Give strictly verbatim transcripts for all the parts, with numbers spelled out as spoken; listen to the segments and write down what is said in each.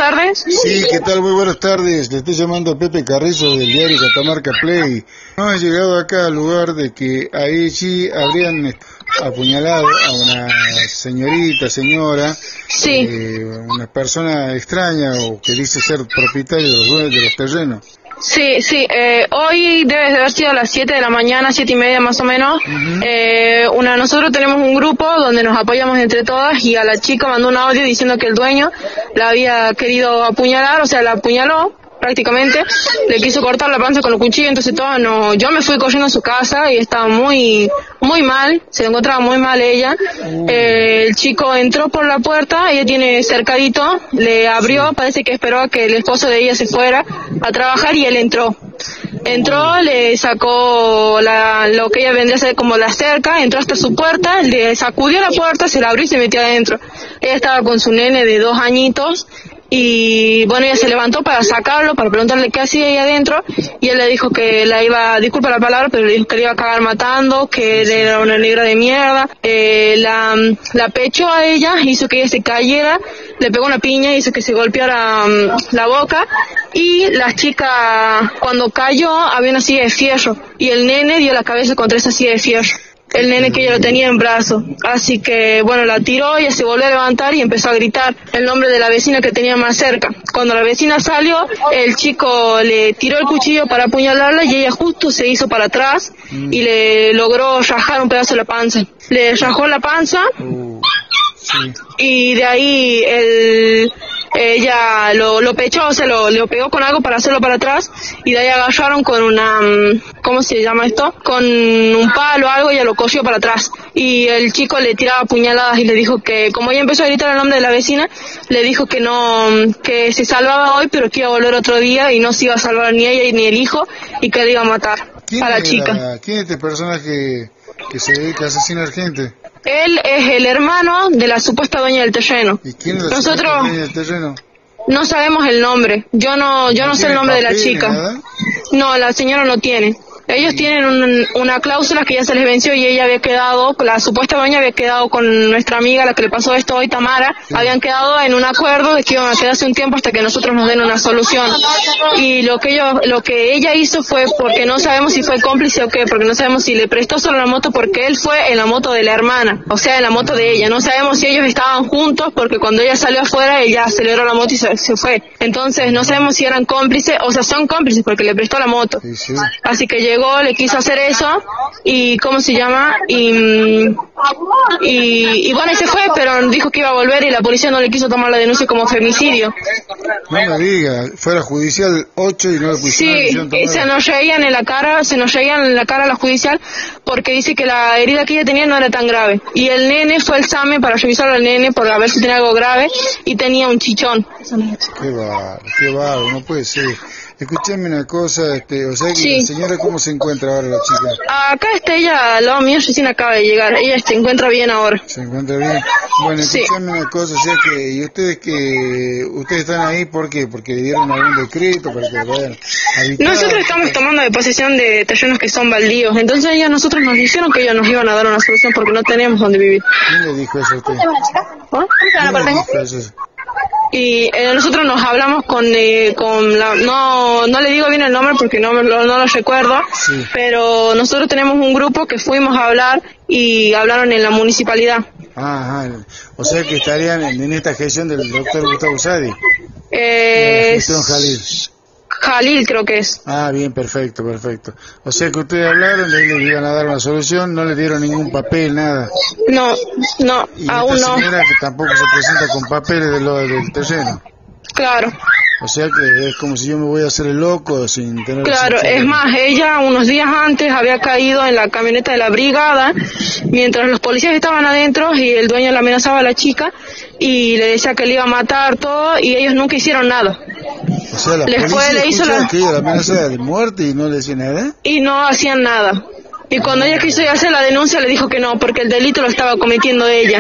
tardes. Sí, ¿qué tal? Muy buenas tardes. Le estoy llamando a Pepe Carrizo del diario Catamarca Play. Hemos llegado acá al lugar de que ahí sí habrían apuñalado a una señorita, señora, Sí. eh, una persona extraña o que dice ser propietario de los dueños de los terrenos. Sí, sí, eh, hoy debe de haber sido a las siete de la mañana, siete y media más o menos. Uh-huh. eh, una, nosotros tenemos un grupo donde nos apoyamos entre todas y a la chica mandó un audio diciendo que el dueño la había querido apuñalar, o sea, la apuñaló prácticamente, le quiso cortar la panza con el cuchillo, entonces todo no, yo me fui corriendo a su casa y estaba muy muy mal, se encontraba muy mal ella. Uh. Eh, el chico entró por la puerta, ella tiene cercadito, le abrió, sí. Parece que esperó a que el esposo de ella se fuera a trabajar y él entró. Entró, le sacó la, lo que ella vendría a ser como la cerca, entró hasta su puerta, le sacudió la puerta, se la abrió y se metió adentro. Ella estaba con su nene de dos añitos. Y bueno, ella se levantó para sacarlo, para preguntarle qué hacía ahí adentro, y él le dijo que la iba, disculpa la palabra, pero le dijo que le iba a cagar matando, que él era una negra de mierda. Eh, la, la pechó a ella, hizo que ella se cayera, le pegó una piña, hizo que se golpeara um, la boca, y la chica cuando cayó había una silla de fierro, y el nene dio la cabeza contra esa silla de fierro. El nene que ella lo tenía en brazos, así que bueno, la tiró, ella se volvió a levantar y empezó a gritar el nombre de la vecina que tenía más cerca. Cuando la vecina salió, el chico le tiró el cuchillo para apuñalarla y ella justo se hizo para atrás y le logró rajar un pedazo de la panza. Le rajó la panza y de ahí el... ella lo, lo pechó, o sea, lo, lo pegó con algo para hacerlo para atrás y de ahí agarraron con una, ¿cómo se llama esto? Con un palo o algo, ella lo cogió para atrás y el chico le tiraba puñaladas y le dijo que, como ella empezó a gritar el nombre de la vecina, le dijo que no, que se salvaba hoy pero que iba a volver otro día y no se iba a salvar ni ella ni el hijo y que le iba a matar a la chica. La, ¿Quién es este personaje que se dedica a asesinar gente? Él es el hermano de la supuesta dueña del terreno. ¿Y quién es la Nosotros supuesta dueña del terreno? No sabemos el nombre. Yo no, yo no, no sé el nombre de la chica. ¿Nada? No, la señora no tiene. Ellos sí. tienen un, una cláusula que ya se les venció y ella había quedado, la supuesta dueña había quedado con nuestra amiga, la que le pasó esto hoy, Tamara, sí. habían quedado en un acuerdo de que iban a quedarse un tiempo hasta que nosotros nos den una solución. Y lo que ellos, lo que ella hizo fue, porque no sabemos si fue cómplice o qué, porque no sabemos si le prestó solo la moto porque él fue en la moto de la hermana, o sea, en la moto de ella. No sabemos si ellos estaban juntos porque cuando ella salió afuera, ella aceleró la moto y se, se fue. Entonces, no sabemos si eran cómplices, o sea, son cómplices porque le prestó la moto. Sí, sí. Así que llegó, le quiso hacer eso y ¿cómo se llama? Y, y, y bueno, y se fue, pero dijo que iba a volver y la policía no le quiso tomar la denuncia como femicidio. No me diga, fue a la judicial ocho y no le pusieron. Sí, se nos reían en la cara, se nos reían en la cara a la judicial porque dice que la herida que ella tenía no era tan grave. Y el nene fue al examen para revisar al nene por a ver si tenía algo grave y tenía un chichón. Qué bárbaro, qué bárbaro, no puede ser. Escúchame una cosa, este, o sea que sí. la señora, ¿cómo se encuentra ahora la chica? Acá está ella, al lado mío, recién acaba de llegar, ella se encuentra bien ahora. ¿Se encuentra bien? Bueno, escúchame sí. una cosa, o sea que, ¿y ustedes que, ustedes están ahí por qué? ¿Porque le dieron algún decreto para que vayan a habitar? Nosotros estamos tomando de posesión de terrenos que son baldíos, entonces ellos, nosotros nos dijeron que ellos nos iban a dar una solución porque no tenemos donde vivir. ¿Quién le dijo eso a usted? ¿Oh? ¿Quién le dijo eso? Y eh, nosotros nos hablamos con eh, con la, no no le digo bien el nombre porque no no, no lo recuerdo, sí. pero nosotros tenemos un grupo que fuimos a hablar y hablaron en la municipalidad. Ajá, o sea que estarían en, en esta gestión del doctor Gustavo Sadi. Eh, la gestión Jalil. Jalil creo que es. Ah, bien, perfecto, perfecto. O sea que ustedes hablaron, le, le iban a dar una solución, no le dieron ningún papel, nada. No, no, y aún esta no. señora que tampoco se presenta con papeles de lo, del terreno. Claro. O sea que es como si yo me voy a hacer el loco sin tener... Claro, es más, ella unos días antes había caído en la camioneta de la brigada mientras los policías estaban adentro y el dueño le amenazaba a la chica y le decía que le iba a matar todo y ellos nunca hicieron nada. O sea, la le policía fue, le hizo la... que ella la amenaza de muerte y no le decía nada. Y no hacían nada. Y cuando ella quiso hacer la denuncia le dijo que no, porque el delito lo estaba cometiendo ella.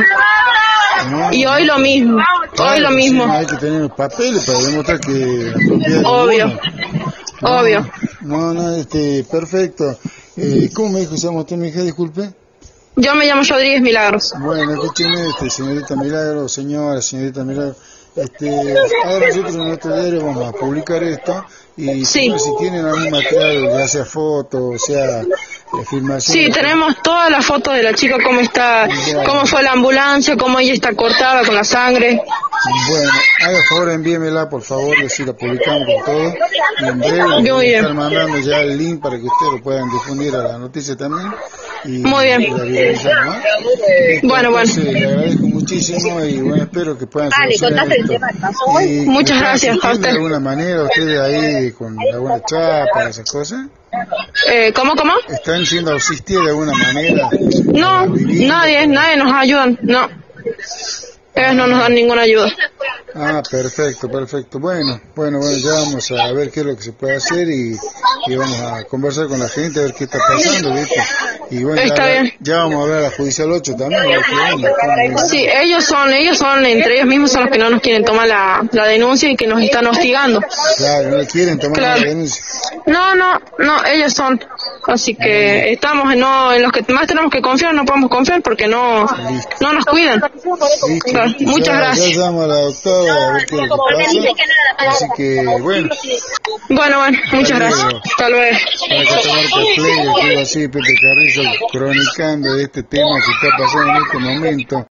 No, y hoy lo mismo, claro, hoy lo mismo. Sí, hay que tener los papeles para demostrar que la propiedad obvio, no, obvio. No, no, este, perfecto. Eh, ¿Cómo me dijo que se llama usted, mi hija? Disculpe. Yo me llamo Rodríguez Milagros. Bueno, escúcheme, este, señorita Milagros, señora, señorita Milagros. Este, ahora nosotros en nuestro diario vamos a publicar esto y sí. si tienen algún material, ya sea foto, o sea eh, filmación. Sí, tenemos todas las fotos de la chica, cómo está, bueno. cómo fue la ambulancia, cómo ella está cortada con la sangre. Bueno, haga favor, envíemela por favor, así la publicamos con todo y en breve les voy a estar mandando ya el link para que ustedes lo puedan difundir a la noticia también. Y muy bien. ¿no? Listo, bueno, bueno. Le agradezco muchísimo y bueno, espero que puedan solucionar esto. Y, muchas gracias a usted. ¿De alguna manera ustedes ahí con alguna chapa, esas cosas? Eh, ¿Cómo, cómo? ¿Están siendo asistidos de alguna manera? No, nadie, nadie nos ayuda, no. Ellos no nos dan ninguna ayuda. Ah, perfecto, perfecto. Bueno, bueno, bueno, ya vamos a ver qué es lo que se puede hacer y, y vamos a conversar con la gente a ver qué está pasando, ¿viste? Y bueno, está ya, bien. ya vamos a ver a la Judicial ocho también. A ver qué onda, cómo... Sí, ellos son, ellos son, entre ellos mismos son los que no nos quieren tomar la, la denuncia y que nos están hostigando. Claro, no le quieren tomar claro. la denuncia. No, no, no, ellos son. Así que mm. estamos en, no, en los que más tenemos que confiar, no podemos confiar porque no, no nos cuidan. Claro, muchas ya, gracias. Ya llamo a la doctora a ver qué es lo que pasa. Así que, bueno. Bueno, bueno, muchas gracias. Hasta luego. Para Catamarca Play, estuvo así Pepe Carrizo cronicando este tema que está pasando en este momento.